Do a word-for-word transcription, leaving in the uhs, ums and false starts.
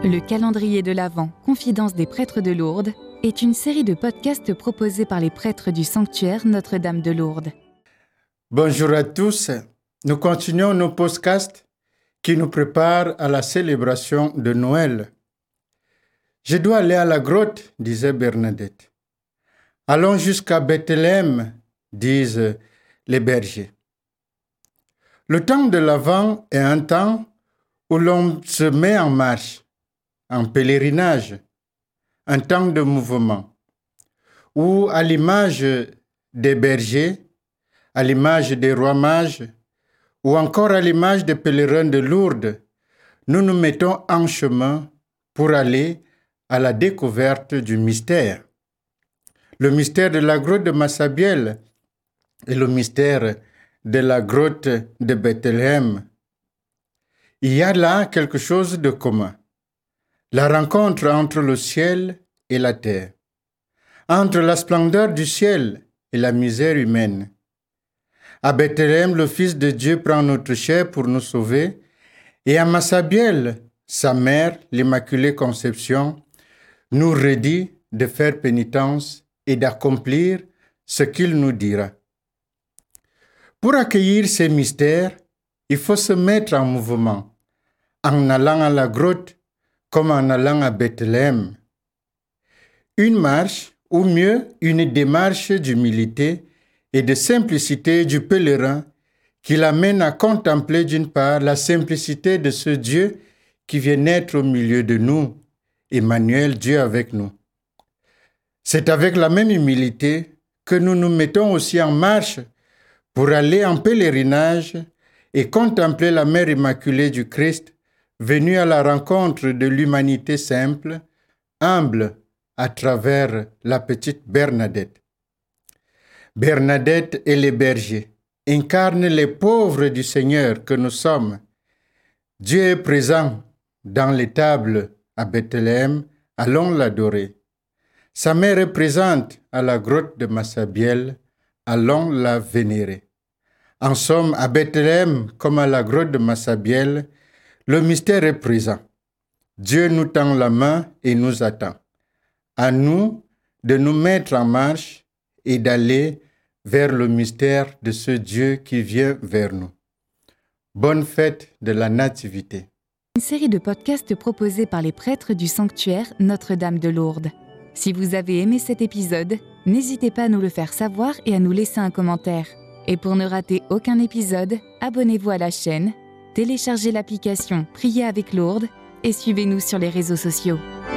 Le calendrier de l'Avent, Confidence des prêtres de Lourdes, est une série de podcasts proposés par les prêtres du sanctuaire Notre-Dame de Lourdes. Bonjour à tous, nous continuons nos podcasts qui nous préparent à la célébration de Noël. Je dois aller à la grotte, disait Bernadette. Allons jusqu'à Bethléem, disent les bergers. Le temps de l'Avent est un temps où l'on se met en marche, en pèlerinage, un temps de mouvement, où à l'image des bergers, à l'image des rois mages, ou encore à l'image des pèlerins de Lourdes, nous nous mettons en chemin pour aller à la découverte du mystère. Le mystère de la grotte de Massabielle et le mystère de la grotte de Bethléem. Il y a là quelque chose de commun. La rencontre entre le ciel et la terre, entre la splendeur du ciel et la misère humaine. À Bethléem, le Fils de Dieu prend notre chair pour nous sauver, et à Massabielle, sa mère, l'Immaculée Conception, nous redit de faire pénitence et d'accomplir ce qu'il nous dira. Pour accueillir ces mystères, il faut se mettre en mouvement, en allant à la grotte comme en allant à Bethléem. Une marche, ou mieux, une démarche d'humilité et de simplicité du pèlerin qui l'amène à contempler d'une part la simplicité de ce Dieu qui vient naître au milieu de nous, Emmanuel, Dieu avec nous. C'est avec la même humilité que nous nous mettons aussi en marche pour aller en pèlerinage et contempler la Mère Immaculée du Christ, venue à la rencontre de l'humanité simple, humble, à travers la petite Bernadette. Bernadette et les bergers incarnent les pauvres du Seigneur que nous sommes. Dieu est présent dans les tables à Bethléem, allons l'adorer. Sa mère est présente à la grotte de Massabielle, allons la vénérer. En somme, à Bethléem comme à la grotte de Massabielle, le mystère est présent. Dieu nous tend la main et nous attend. À nous de nous mettre en marche et d'aller vers le mystère de ce Dieu qui vient vers nous. Bonne fête de la Nativité. Une série de podcasts proposés par les prêtres du sanctuaire Notre-Dame de Lourdes. Si vous avez aimé cet épisode, n'hésitez pas à nous le faire savoir et à nous laisser un commentaire. Et pour ne rater aucun épisode, abonnez-vous à la chaîne, téléchargez l'application Prier avec Lourdes et suivez-nous sur les réseaux sociaux.